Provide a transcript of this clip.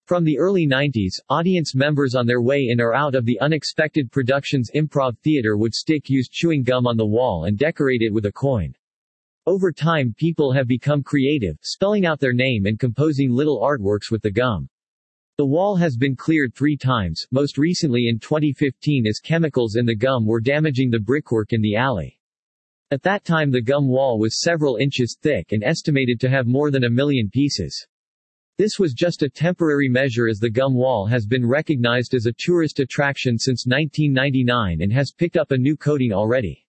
From the early 90s, audience members on their way in or out of the Unexpected Productions Improv Theater would stick used chewing gum on the wall and decorate it with a coin. Over time people have become creative, spelling out their name and composing little artworks with the gum. The wall has been cleared 3 times, most recently in 2015 as chemicals in the gum were damaging the brickwork in the alley. At that time the gum wall was several inches thick and estimated to have more than 1 million pieces. This was just a temporary measure as the gum wall has been recognized as a tourist attraction since 1999 and has picked up a new coating already.